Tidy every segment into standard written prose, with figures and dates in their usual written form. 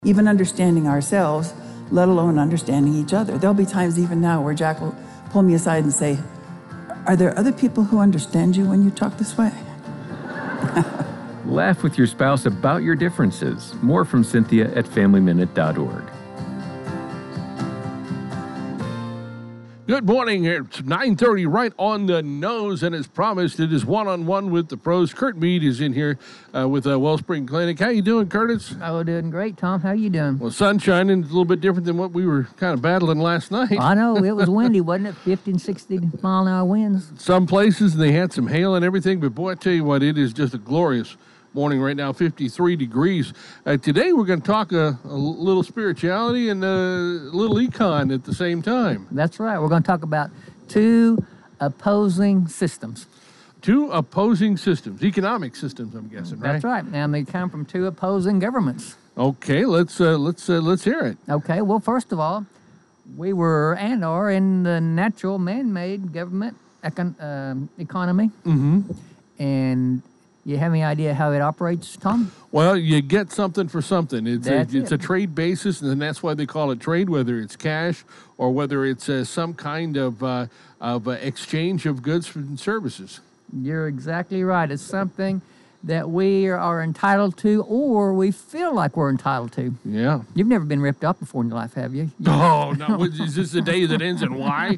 even understanding ourselves, let alone understanding each other. There'll be times even now where Jack will pull me aside and say, "Are there other people who understand you when you talk this way?" Laugh with your spouse about your differences. More from Cynthia at FamilyMinute.org. Good morning. It's 9:30, right on the nose, and as promised, it is one-on-one with the pros. Kurt Mead is in here with Wellspring Clinic. How you doing, Curtis? Oh, doing great, Tom. How you doing? Well, sun shining. It's a little bit different than what we were kind of battling last night. I know. It was windy, wasn't it? 50 and 60 mile-an-hour winds. Some places, they had some hail and everything, but boy, I tell you what, it is just a glorious morning right now, 53 degrees. Today we're going to talk a little spirituality and a little econ at the same time. That's right. We're going to talk about two opposing systems. Two opposing systems, economic systems, I'm guessing, right? That's right. And they come from two opposing governments. Okay, let's hear it. Okay. Well, first of all, we were and are in the natural man-made government economy. Mm-hmm. And you have any idea how it operates, Tom? Well, you get something for something. It's a trade basis, and that's why they call it trade, whether it's cash or whether it's some kind of exchange of goods and services. You're exactly right. It's something that we are entitled to, or we feel like we're entitled to. Yeah. You've never been ripped off before in your life, have you? Oh, no. Is this the day that ends in Y?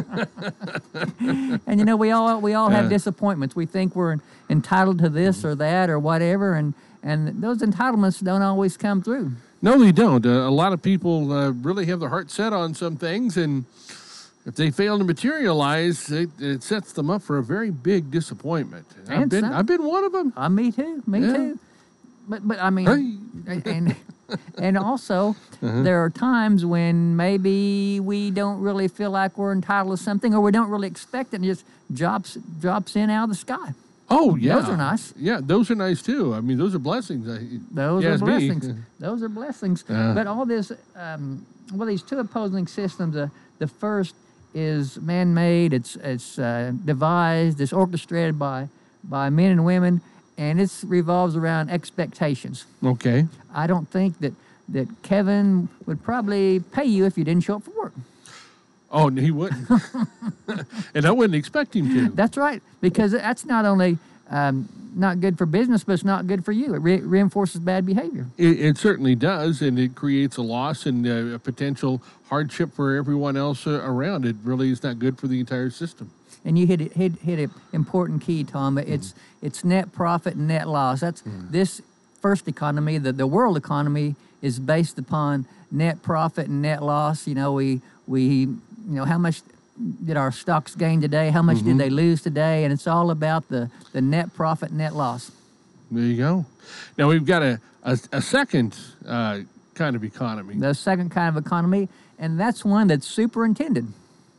And, you know, we all have disappointments. We think we're entitled to this or that or whatever, and those entitlements don't always come through. No, they don't. A lot of people really have their heart set on some things, and if they fail to materialize, it sets them up for a very big disappointment. I've been one of them. Me too. Me too. But I mean, and also there are times when maybe we don't really feel like we're entitled to something, or we don't really expect it, and it just drops in out of the sky. Oh, yeah. Those are nice. Yeah, those are nice, too. I mean, those are blessings. Those are blessings. Those are blessings. But all this, these two opposing systems, the first is man-made, it's devised, it's orchestrated by men and women, and it revolves around expectations. Okay. I don't think that Kevin would probably pay you if you didn't show up for work. Oh, he wouldn't. And I wouldn't expect him to. That's right, because that's not only not good for business, but it's not good for you. It reinforces bad behavior. It certainly does, and it creates a loss and a potential hardship for everyone else around. It really is not good for the entire system. And you hit an important key, Tom. It's net profit and net loss. That's this first economy. The world economy is based upon net profit and net loss. You know, we how much did our stocks gain today? How much did they lose today? And it's all about the net profit, net loss. There you go. Now we've got a second kind of economy. The second kind of economy, and that's one that's superintended.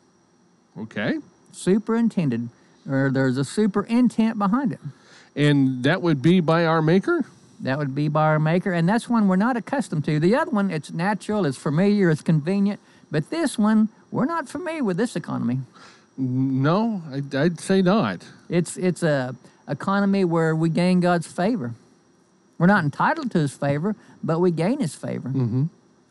Okay. Superintended, or there's a super intent behind it. And that would be by our maker? That would be by our maker, and that's one we're not accustomed to. The other one, it's natural, it's familiar, it's convenient, but this one, we're not familiar with this economy. No, I'd say not. It's a economy where we gain God's favor. We're not entitled to His favor, but we gain His favor. Mm-hmm.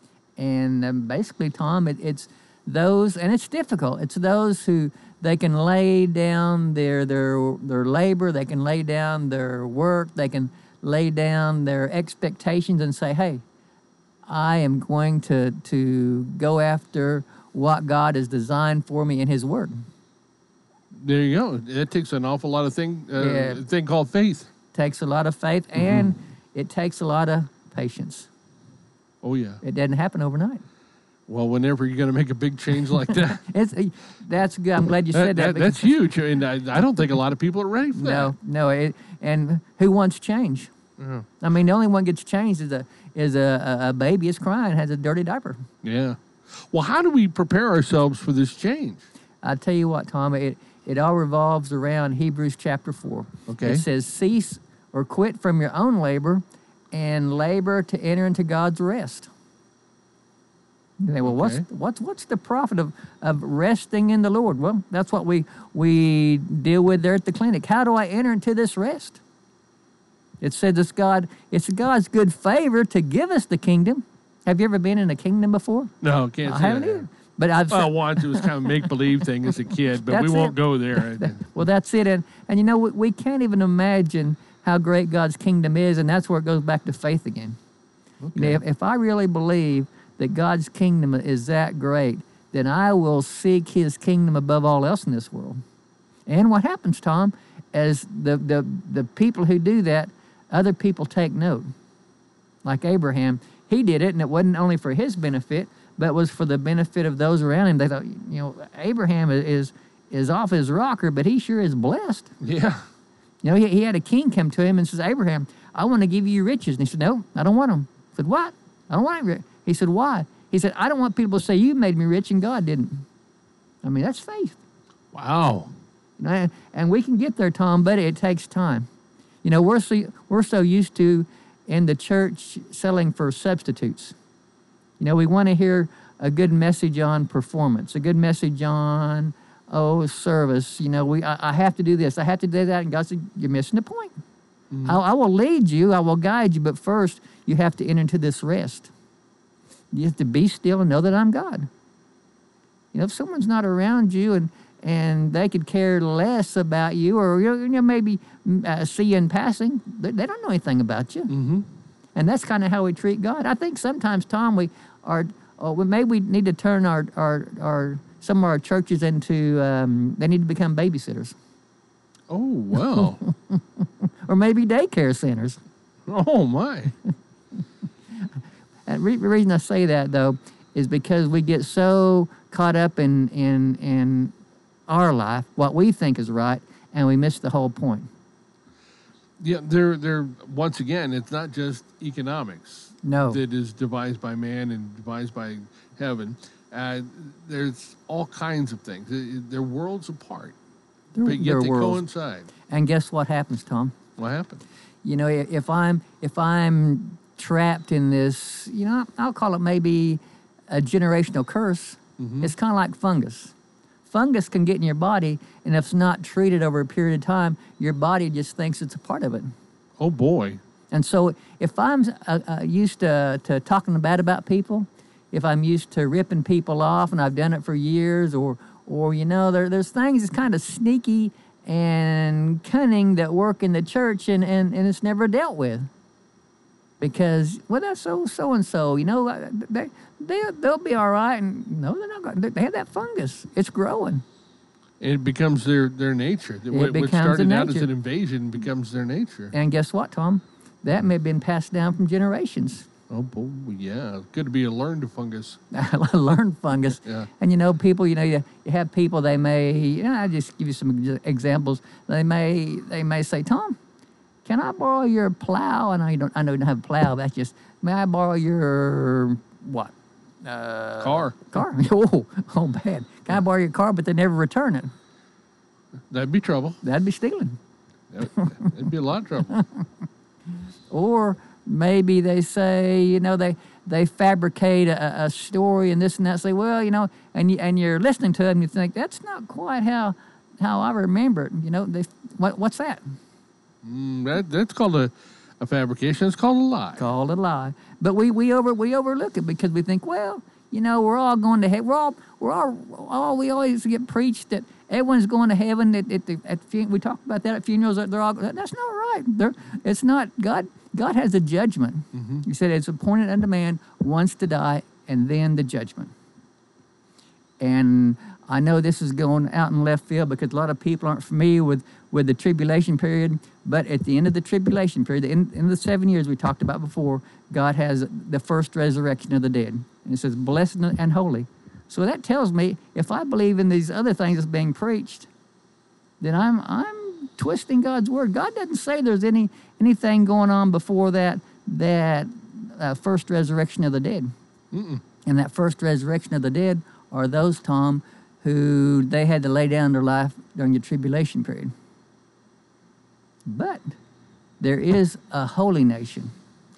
And basically, Tom, it's those, and it's difficult. It's those who they can lay down their labor, they can lay down their work, they can lay down their expectations and say, "Hey, I am going to go after what God has designed for me in His Word." There you go. It takes an awful lot of thing called faith. Takes a lot of faith, and it takes a lot of patience. Oh, yeah. It doesn't happen overnight. Well, whenever you're going to make a big change like that. That's good. I'm glad you said that. That's huge, and I don't think a lot of people are ready for that. No. And who wants change? Yeah. I mean, the only one gets changed is a baby is crying, has a dirty diaper. Yeah. Well, how do we prepare ourselves for this change? I tell you what, Tom, it all revolves around Hebrews chapter 4. Okay. It says, "Cease or quit from your own labor and labor to enter into God's rest." You think, well, Okay. what's the profit of resting in the Lord? Well, that's what we deal with there at the clinic. How do I enter into this rest? It says it's God's good favor to give us the kingdom, Have you ever been in a kingdom before? No, can't I say haven't that. either. But I've Well, once it was kind of make-believe thing as a kid, but we That's won't it. go there. Well, that's it. And you know, we can't even imagine how great God's kingdom is, and that's where it goes back to faith again. You know, if I really believe that God's kingdom is that great, then I will seek his kingdom above all else in this world. And what happens, Tom, as the people who do that, other people take note. Like Abraham, he did it, and it wasn't only for his benefit, but was for the benefit of those around him. They thought, you know, Abraham is off his rocker, but he sure is blessed. Yeah. You know, he had a king come to him and says, Abraham, I want to give you riches. And he said, no, I don't want them. He said, what? I don't want it. He said, why? He said, I don't want people to say you made me rich and God didn't. I mean, that's faith. Wow. You know, and we can get there, Tom, but it takes time. You know, we're so used to in the church selling for substitutes. You know, we want to hear a good message on performance, a good message on, service. You know, I have to do this, I have to do that. And God said, you're missing the point. I will lead you, I will guide you, but first you have to enter into this rest. You have to be still and know that I'm God. You know, if someone's not around you and they could care less about you, or you know maybe see you in passing, they don't know anything about you. Mm-hmm. And that's kind of how we treat God. I think sometimes, Tom, maybe we need to turn our some of our churches into they need to become babysitters, Oh, well. or maybe daycare centers. Oh, my. And the reason I say that, though, is because we get so caught up in our life, what we think is right, and we miss the whole point. Yeah, they're once again, it's not just economics No. that is devised by man and devised by heaven. There's all kinds of things. They're worlds apart, but yet They're they worlds. coincide. And guess what happens, Tom? What happened? You know, if I'm trapped in this, you know, I'll call it maybe a generational curse. It's kind of like fungus. Fungus can get in your body, and if it's not treated over a period of time, your body just thinks it's a part of it. Oh, boy. And so if I'm used to talking bad about people, if I'm used to ripping people off, and I've done it for years, or you know, there's things that's kind of sneaky and cunning that work in the church, and it's never dealt with. Because, well, that's so-and-so, you know, they'll be all right. And no, they're not going to. They have that fungus. It's growing. It becomes their nature. What becomes started a out as nature. an invasion becomes their nature. And guess what, Tom? That may have been passed down from generations. Oh, boy, yeah. Good to be a learned fungus. Learned fungus. Yeah. And, you know, people, you know, you have people, they may, you know, I'll just give you some examples. They may say, Tom, can I borrow your plow? I know you don't have a plow. That's just, may I borrow your, what? Car. Car? Oh, bad. Can I borrow your car? But they never return it. That'd be trouble. That'd be stealing. That'd be a lot of trouble. Or maybe they say, you know, they fabricate a story and this and that. Say, well, you know, and you're listening to it and you think that's not quite how I remember it. You know, what's that? That's called a fabrication. It's called a lie. Called a lie. But we overlook it because we think, well, you know, we're all going to heaven. We always get preached that everyone's going to heaven. We talk about that at funerals. They're all. That's not right. It's not. God has a judgment. He said it's appointed unto man once to die, and then the judgment. And I know this is going out in left field because a lot of people aren't familiar with the tribulation period. But at the end of the tribulation period, in the 7 years we talked about before, God has the first resurrection of the dead. And it says, blessed and holy. So that tells me if I believe in these other things that's being preached, then I'm twisting God's word. God doesn't say there's anything going on before that first resurrection of the dead. Mm-mm. And that first resurrection of the dead are those, Tom, who they had to lay down their life during the tribulation period. But there is a holy nation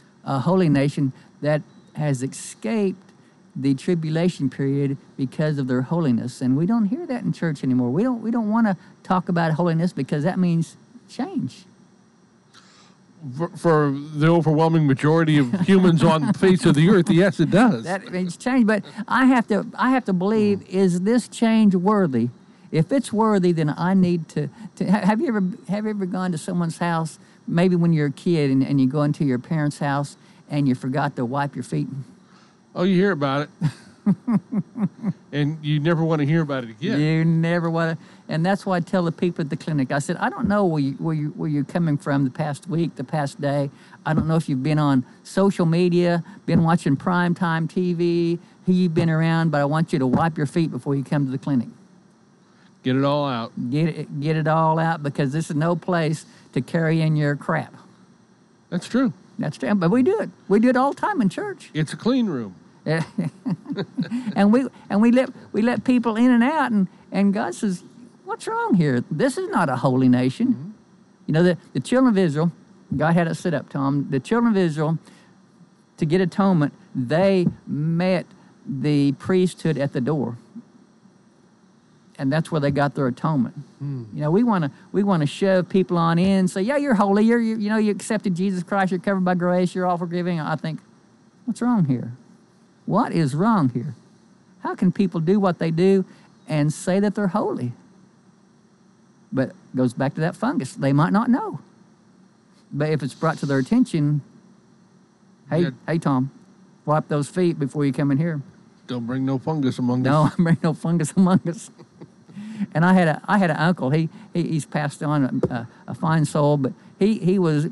that has escaped the tribulation period because of their holiness. And we don't hear that in church anymore. We don't want to talk about holiness because that means change. For the overwhelming majority of humans on the face of the earth, yes, it does. That means change, but I have to believe, is this change worthy? If it's worthy, then I need to have you ever gone to someone's house, maybe when you're a kid and you go into your parents' house and you forgot to wipe your feet? Oh, you hear about it. And you never want to hear about it again. You never want to, and that's why I tell the people at the clinic. I said, I don't know where you're coming from the past week, the past day. I don't know if you've been on social media, been watching primetime TV, who you've been around, but I want you to wipe your feet before you come to the clinic. Get it all out. Get it all out, because this is no place to carry in your crap. That's true. That's true, but we do it. We do it all the time in church. It's a clean room. and we let people in and out, and God says, what's wrong here? This is not a holy nation. Mm-hmm. You know, the children of Israel, God had it set up, Tom. The children of Israel, to get atonement, they met the priesthood at the door. And that's where they got their atonement. You know, we want to shove people on in, say, yeah, you're holy, you accepted Jesus Christ, you're covered by grace, you're all forgiving. I think, what's wrong here? What is wrong here? How can people do what they do and say that they're holy? But it goes back to that fungus. They might not know. But if it's brought to their attention, hey, Tom, wipe those feet before you come in here. Don't bring no fungus among us. No, bring no fungus among us. And I had an uncle. He's passed on, a fine soul, but he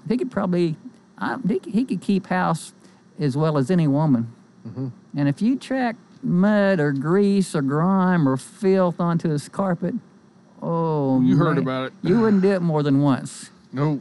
could keep house as well as any woman. Mm-hmm. And if you track mud or grease or grime or filth onto his carpet, oh, you heard man, about it. You wouldn't do it more than once. No.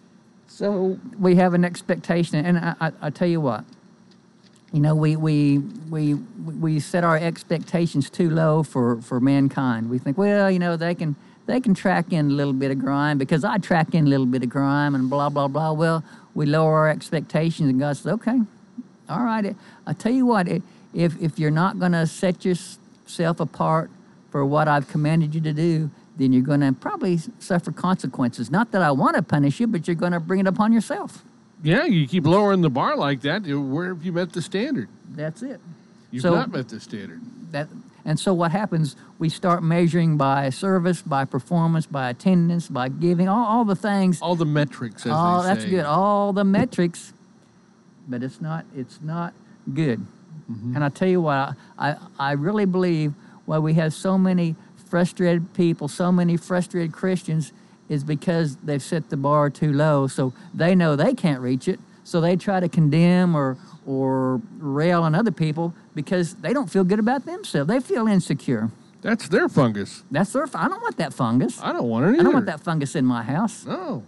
So we have an expectation, and I tell you what, you know, we set our expectations too low for mankind. We think, well, you know, they can track in a little bit of grime because I track in a little bit of grime and blah blah blah. Well, we lower our expectations, and God says, okay, all right. I tell you what, if you're not going to set yourself apart for what I've commanded you to do, then you're going to probably suffer consequences. Not that I want to punish you, but you're going to bring it upon yourself. Yeah, you keep lowering the bar like that. Where have you met the standard? That's it. You've not met the standard. And so what happens, we start measuring by service, by performance, by attendance, by giving, all the things. All the metrics, as they say. Oh, that's good. All the metrics, but it's not good. Mm-hmm. And I tell you what, I really believe why we have so many frustrated people, so many frustrated Christians, is because they've set the bar too low. So they know they can't reach it. So they try to condemn or rail on other people because they don't feel good about themselves. They feel insecure. That's their fungus. That's their. I don't want that fungus. I don't want it either. I don't want that fungus in my house. No.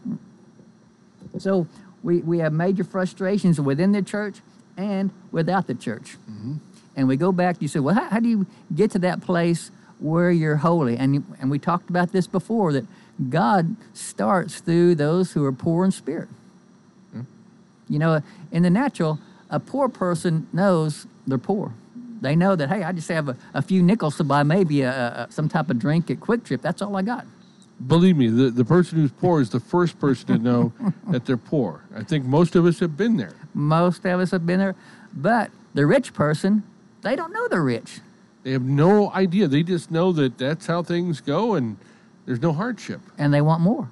So we have major frustrations within the church and without the church. Mm-hmm. And we go back, you say, well, how do you get to that place where you're holy? And we talked about this before, that God starts through those who are poor in spirit. Mm-hmm. You know, in the natural, a poor person knows they're poor. They know that, hey, I just have a few nickels to buy maybe some type of drink at Quick Trip. That's all I got. Believe me, the person who's poor is the first person to know that they're poor. I think most of us have been there. Most of us have been there. But the rich person, they don't know they're rich. They have no idea. They just know that that's how things go and there's no hardship. And they want more.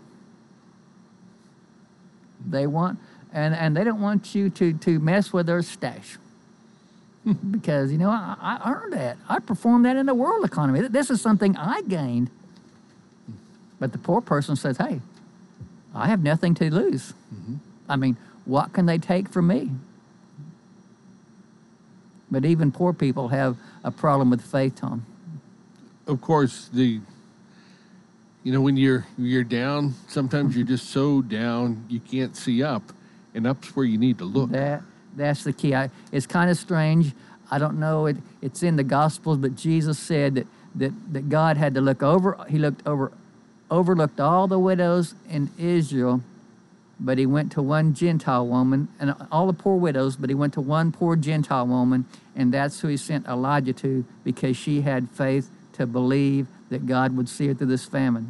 They want, and they don't want you to mess with their stash. Because, you know, I earned that. I performed that in the world economy. This is something I gained. But the poor person says, hey, I have nothing to lose. Mm-hmm. I mean, what can they take from me? But even poor people have a problem with faith, Tom. Of course, when you're down, sometimes you're just so down you can't see up, and up's where you need to look. That's the key. It's kind of strange. I don't know. It's in the Gospels, but Jesus said that God had to look over. He overlooked all the widows in Israel, but he went to one Gentile woman, and all the poor widows, but he went to one poor Gentile woman, and that's who he sent Elijah to, because she had faith to believe that God would see her through this famine.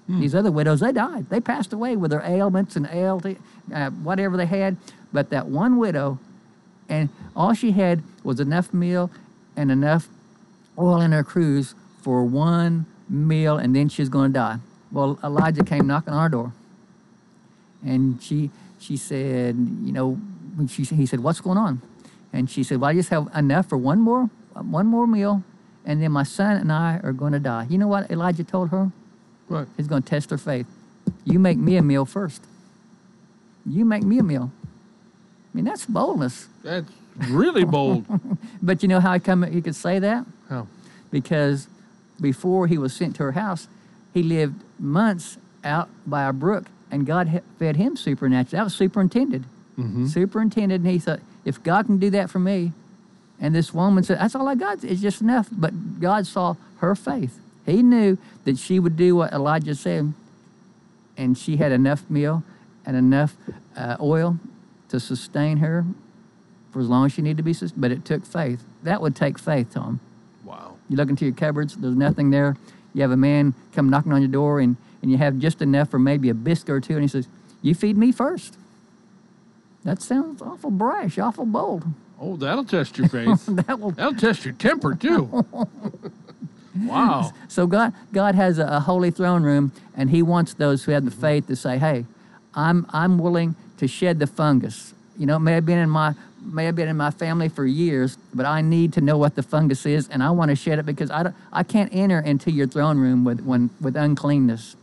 These other widows, they died. They passed away with their ailments and whatever they had. But that one widow, and all she had was enough meal and enough oil in her cruse for one meal, and then she was going to die. Well, Elijah came knocking on our door, and she said, he said, "What's going on?" And she said, "Well, I just have enough for one more meal, and then my son and I are going to die." You know what Elijah told her? What? He's going to test her faith. You make me a meal first. You make me a meal. I mean, that's boldness. That's really bold. But you know how he could say that? How? Because before he was sent to her house, he lived months out by a brook, and God fed him supernaturally. That was superintended. Superintended, and he thought, if God can do that for me, and this woman said, that's all I got, it's just enough. But God saw her faith. He knew that she would do what Elijah said, and she had enough meal and enough oil to sustain her for as long as she needed to be sustained. But it took faith. That would take faith, Tom. Wow. You look into your cupboards, there's nothing there. You have a man come knocking on your door, and you have just enough for maybe a biscuit or two, and he says, "You feed me first." That sounds awful brash, awful bold. Oh, that'll test your faith. That'll test your temper, too. Wow. So God has a holy throne room, and he wants those who have the faith to say, "Hey, I'm willing to shed the fungus. You know, it may have been in my family for years, but I need to know what the fungus is, and I want to shed it because I can't enter into your throne room with uncleanness."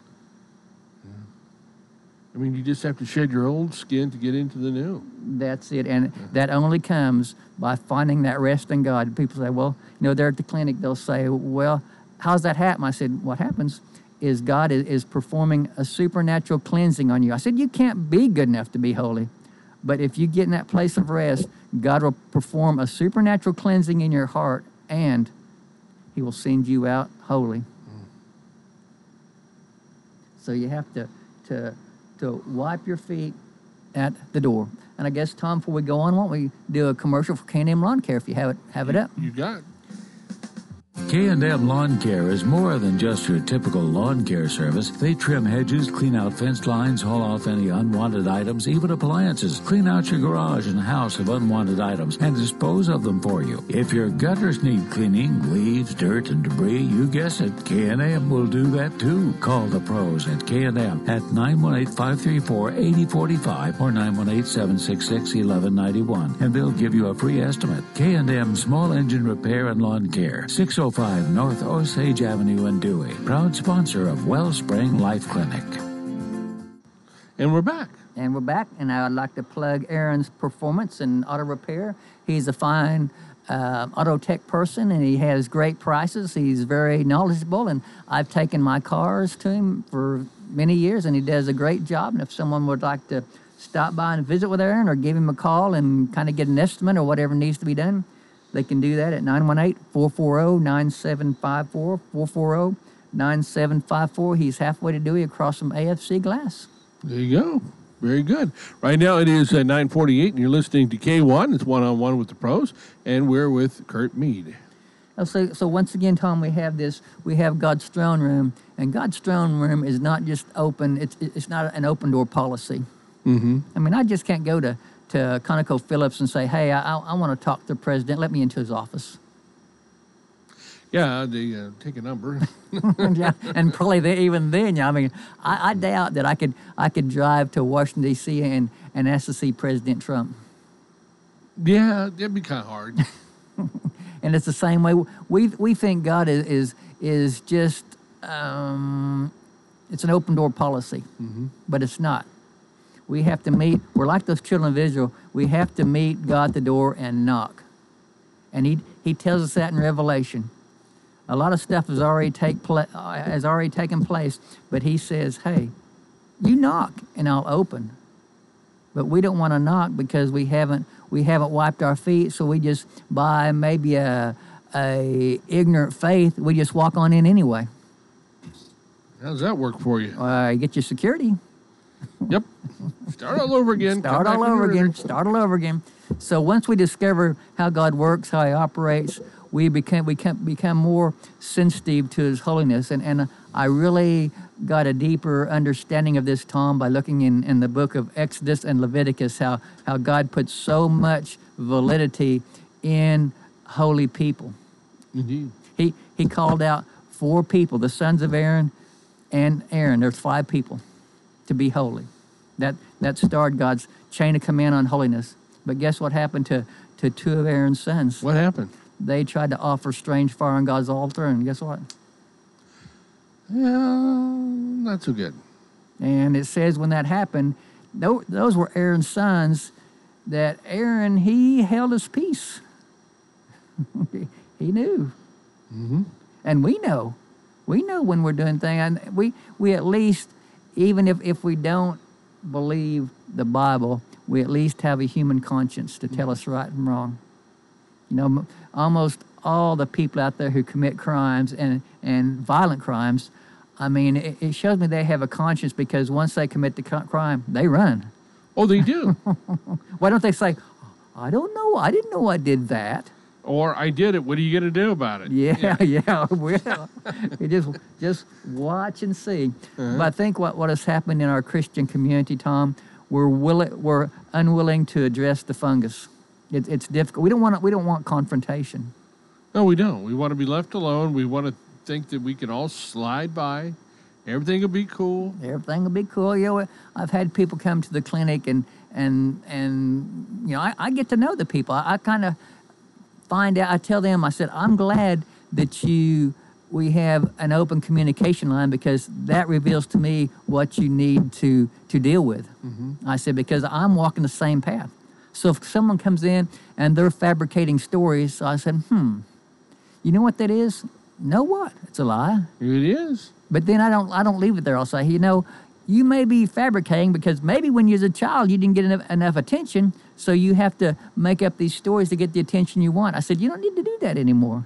I mean, you just have to shed your old skin to get into the new. That's it, and that only comes by finding that rest in God. People say, "Well, they're at the clinic, they'll say, 'Well, how's that happen?' I said, 'What happens is God is performing a supernatural cleansing on you.' I said, 'You can't be good enough to be holy. But if you get in that place of rest, God will perform a supernatural cleansing in your heart, and he will send you out holy.'" So you have to wipe your feet at the door. And I guess, Tom, before we go on, why don't we do a commercial for K&M Lawn Care if you have it up? You got it. K&M Lawn Care is more than just your typical lawn care service. They trim hedges, clean out fence lines, haul off any unwanted items, even appliances, clean out your garage and house of unwanted items, and dispose of them for you. If your gutters need cleaning, leaves, dirt, and debris, you guessed it, K&M will do that too. Call the pros at K&M at 918-534-8045 or 918-766-1191, and they'll give you a free estimate. K&M Small Engine Repair and Lawn Care, 605 North Osage Avenue in Dewey. Proud sponsor of Wellspring Life Clinic. And we're back. And we're back, and I would like to plug Aaron's Performance and Auto Repair. He's a fine auto tech person, and he has great prices. He's very knowledgeable, and I've taken my cars to him for many years, and he does a great job. And if someone would like to stop by and visit with Aaron or give him a call and kind of get an estimate or whatever needs to be done, they can do that at 918-440-9754, 440-9754. He's halfway to Dewey across from AFC Glass. There you go. Very good. Right now it is 9:48, and you're listening to K1. It's One-on-One with the Pros, and we're with Kurt Mead. So once again, Tom, we have God's throne room, and God's throne room is not just open. It's not an open door policy. Mm-hmm. I mean, I just can't go to ConocoPhillips and say, "Hey, I want to talk to the president. Let me into his office." Yeah, they take a number. Yeah, and probably even then, I mean, I doubt that I could drive to Washington D.C. and ask to see President Trump. Yeah, that'd be kind of hard. And it's the same way we think God is just it's an open door policy, but it's not. We have to meet. We're like those children of Israel. We have to meet God at the door and knock. And he tells us that in Revelation. A lot of stuff has already taken place, but he says, "Hey, you knock and I'll open." But we don't want to knock because we haven't wiped our feet, so we just, by maybe a ignorant faith, we just walk on in anyway. How does that work for you? You get your security. Yep. Start all over again. Start all over again. So once we discover how God works, how he operates, we become more sensitive to His holiness. And I really got a deeper understanding of this, Tom, by looking in the book of Exodus and Leviticus, how God put so much validity in holy people. Indeed. He called out 4 people, the sons of Aaron and Aaron. There's 5 people to be holy. That started God's chain of command on holiness. But guess what happened to 2 of Aaron's sons? What happened? They tried to offer strange fire on God's altar, and guess what? Not so good. And it says when that happened, those were Aaron's sons, that Aaron, he held his peace. He knew. Mm-hmm. And we know when we're doing things. And we at least, even if we don't believe the Bible, we at least have a human conscience to tell us right and wrong. You know, almost all the people out there who commit crimes and violent crimes, I mean, it shows me they have a conscience, because once they commit the crime, they run. Oh, they do. Why don't they say, I don't know, I didn't know I did that. Or I did it. What are you going to do about it? Yeah. Well, you just watch and see. Uh-huh. But I think what has happened in our Christian community, Tom, we're unwilling to address the fungus. It's difficult. We don't want confrontation. No, we don't. We want to be left alone. We want to think that we can all slide by. Everything will be cool. Everything will be cool. You know, I've had people come to the clinic and you know, I get to know the people. I kind of find out. I tell them, I said, I'm glad that we have an open communication line, because that reveals to me what you need to deal with. Mm-hmm. I said, because I'm walking the same path. So if someone comes in and they're fabricating stories, so I said, you know what that is? Know what? It's a lie. It is. But then I don't leave it there. I'll say, you know, you may be fabricating because maybe when you was a child you didn't get enough attention, so you have to make up these stories to get the attention you want. I said, you don't need to do that anymore.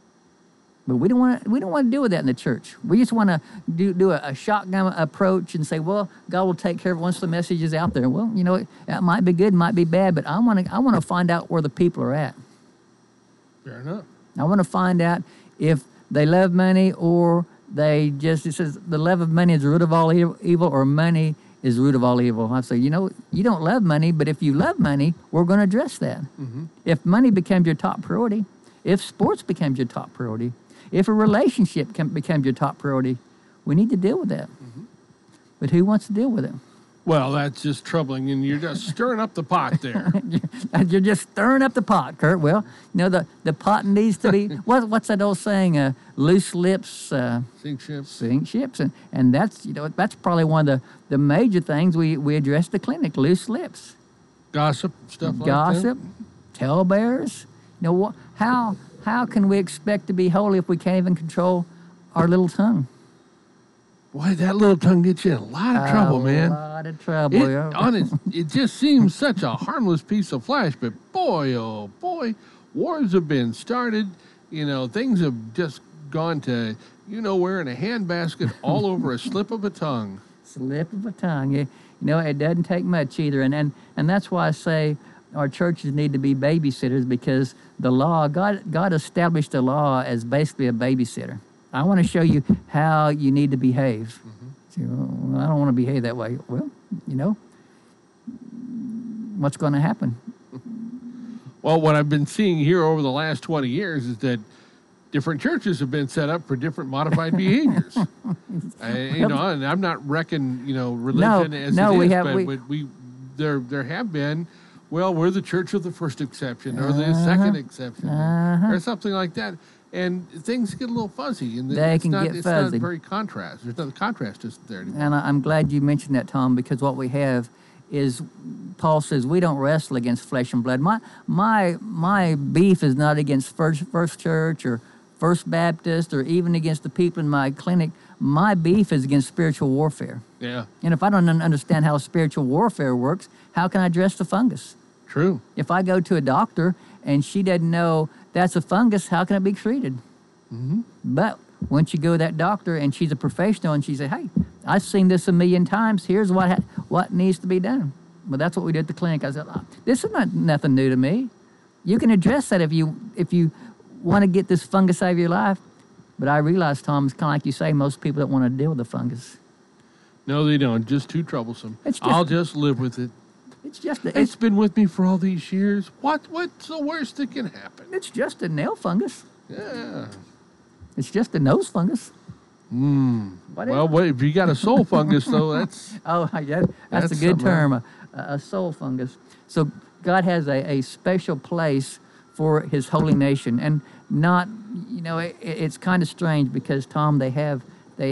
But we don't want to deal with that in the church. We just want to do a shotgun approach and say, well, God will take care of it once the message is out there. Well, you know, that might be good, might be bad, but I want to find out where the people are at. Fair enough. I want to find out if they love money, or it says the love of money is the root of all evil, or money is the root of all evil. I say, you know, you don't love money, but if you love money, we're going to address that. Mm-hmm. If money becomes your top priority, if sports becomes your top priority, if a relationship becomes your top priority, we need to deal with that. Mm-hmm. But who wants to deal with it? Well, that's just troubling, and you're just stirring up the pot there. You're just stirring up the pot, Kurt. Well, you know, the pot needs to be, what's that old saying? Loose lips Sink ships. Sink ships. And that's, you know, that's probably one of the major things we address at the clinic, loose lips. Gossip, stuff like that. Gossip, talebearers. You know, how can we expect to be holy if we can't even control our little tongue? Boy, that little tongue gets you in a lot of trouble, man. A lot of trouble. It just seems such a harmless piece of flesh, but boy, oh boy, wars have been started. You know, things have just gone to, you know, where in a handbasket all over a slip of a tongue. Slip of a tongue. You know, it doesn't take much either. And that's why I say our churches need to be babysitters, because the law, God established the law as basically a babysitter. I want to show you how you need to behave. Mm-hmm. So, well, I don't want to behave that way. Well, you know, what's going to happen? Well, what I've been seeing here over the last 20 years is that different churches have been set up for different modified behaviors. You know, and I'm not reckoning, you know, religion as it is, but there have been, well, we're the church of the first exception, or the second exception, or something like that. And things get a little fuzzy, and it's not very contrast. There's no contrast isn't there anymore. And I'm glad you mentioned that, Tom, because what we have is, Paul says, we don't wrestle against flesh and blood. My beef is not against First Church or First Baptist, or even against the people in my clinic. My beef is against spiritual warfare. Yeah. And if I don't understand how spiritual warfare works, how can I address the fungus? True. If I go to a doctor and she doesn't know that's a fungus, how can it be treated? Mm-hmm. But once you go to that doctor and she's a professional and she says, hey, I've seen this a million times, here's what needs to be done. Well, that's what we did at the clinic. I said, this is not nothing new to me. You can address that if you want to get this fungus out of your life. But I realize, Tom, it's kind of like you say, most people don't want to deal with the fungus. No, they don't. Just too troublesome. It's just- I'll just live with it. It's just It's been with me for all these years. What's the worst that can happen? it's just a nail fungus. Yeah. It's just a nose fungus. Whatever. Well, wait, if you got a soul fungus, though, that's Oh, yeah, that's a That's good something term, a soul fungus. So God has a special place for His holy nation, and not, it's kind of strange because, Tom, they have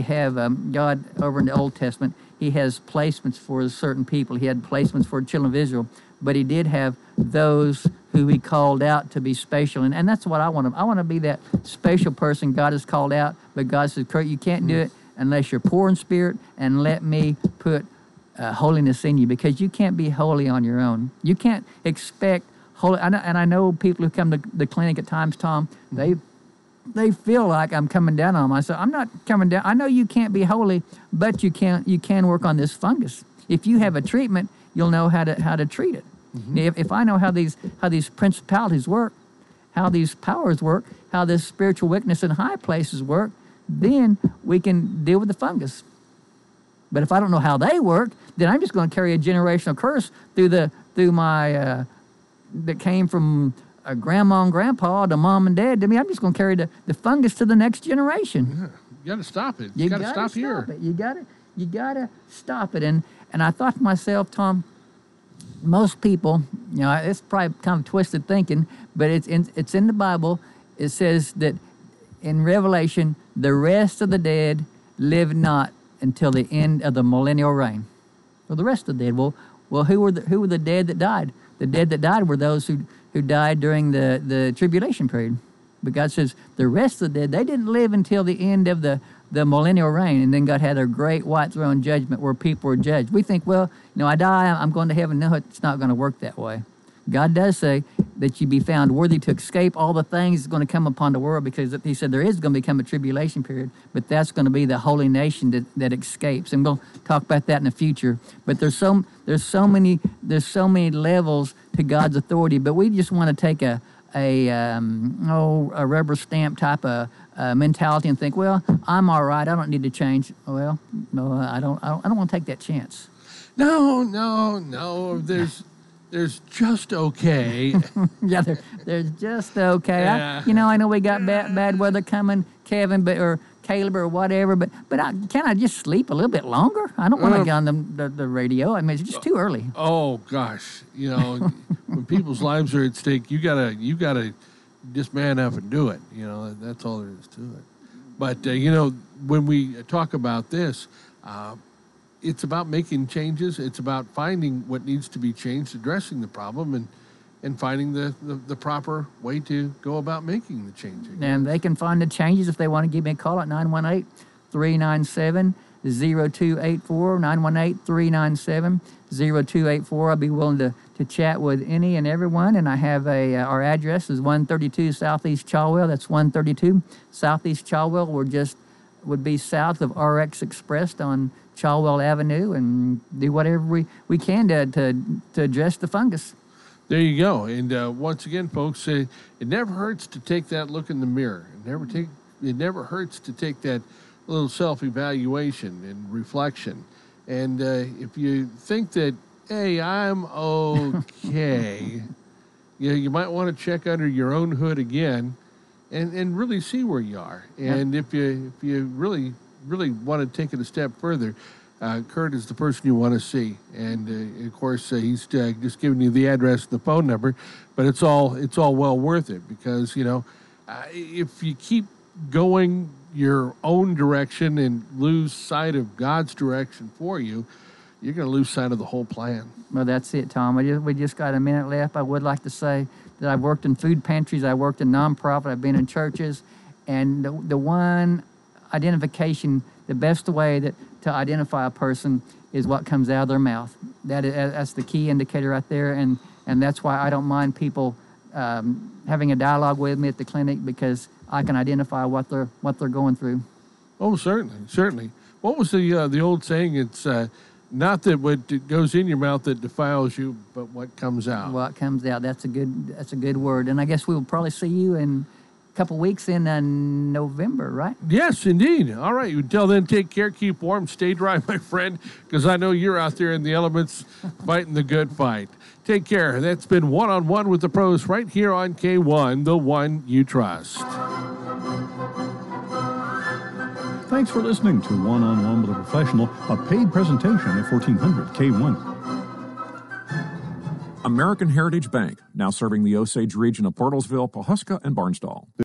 God over in the Old Testament. He has placements for certain people. He had placements for the children of Israel, but He did have those who He called out to be special, and that's what I want to. I want to be that special person God has called out, but God says, Kurt, you can't do it unless you're poor in spirit, and let me put holiness in you, because you can't be holy on your own. You can't expect holy. I know people who come to the clinic at times, Tom, they feel like I'm coming down on them. I said, I'm not coming down. I know you can't be holy, but you can work on this fungus. If you have a treatment, you'll know how to treat it. If I know how these principalities work, how these powers work, how this spiritual wickedness in high places work, then we can deal with the fungus. But if I don't know how they work, then I'm just going to carry a generational curse through my that came from grandma and grandpa to mom and dad to me. I'm just going to carry the fungus to the next generation. yeah. You got to stop it. You got to gotta stop here. It. You gotta stop it. And I thought to myself, Tom, most people, it's probably kind of twisted thinking, but it's in the Bible. It says that in Revelation, the rest of the dead live not until the end of the millennial reign. Well, the rest of the dead. Well, who were the dead that died? The dead that died were those who died during the tribulation period. But God says the rest of the dead, they didn't live until the end of the millennial reign, and then God had a great white throne judgment where people were judged. We think, well, I die, I'm going to heaven. No, it's not going to work that way. God does say that you be found worthy to escape all the things that's going to come upon the world, because He said there is going to become a tribulation period, but that's going to be the holy nation that escapes. And we'll talk about that in the future. But there's so many levels to God's authority, but we just want to take a rubber stamp type of mentality and think, well, I'm all right, I don't need to change. Well, no, I don't want to take that chance. No. There's just okay. Yeah, there's just okay. Yeah. I know we got bad weather coming, Kevin, or Caleb or whatever, but can I just sleep a little bit longer? I don't want to get on the radio. I mean, it's just too early. Oh gosh, when people's lives are at stake, you gotta just man up and do it. That's all there is to it. But when we talk about this, it's about making changes. It's about finding what needs to be changed, addressing the problem, and finding the proper way to go about making the changing. And they can find the changes if they want to give me a call at 918-397-0284, 918-397-0284. I'll be willing to chat with any and everyone. And I have our address is 132 Southeast Chawell. That's 132 Southeast Chawell. Would be south of RX Express on Chawell Avenue, and do whatever we can to address the fungus. There you go. And once again, folks, it never hurts to take that look in the mirror. It never hurts to take that little self-evaluation and reflection. And if you think that, hey, I'm okay, you might want to check under your own hood again and really see where you are. And if you really want to take it a step further, Kurt is the person you want to see. And of course, he's just giving you the address and the phone number, but it's all well worth it, because if you keep going your own direction and lose sight of God's direction for you, you're going to lose sight of the whole plan. Well, that's it, Tom. We just got a minute left. I would like to say that I've worked in food pantries, I worked in nonprofit, I've been in churches, and the one identification, the best way to identify a person is what comes out of their mouth. That's the key indicator right there, and that's why I don't mind people having a dialogue with me at the clinic, because I can identify what they're going through. Oh, certainly. What was the old saying? It's not that what goes in your mouth that defiles you, but what comes out. What comes out. That's a good word. And I guess we will probably see you in couple weeks in November, right? Yes, indeed. All right. Until then, take care, keep warm, stay dry, my friend, because I know you're out there in the elements fighting the good fight. Take care. That's been One-on-One with the Pros right here on K1, the one you trust. Thanks for listening to One-on-One with a Professional, a paid presentation of 1400 K1. American Heritage Bank, now serving the Osage region of Portalsville, Pawhuska, and Barnsdall.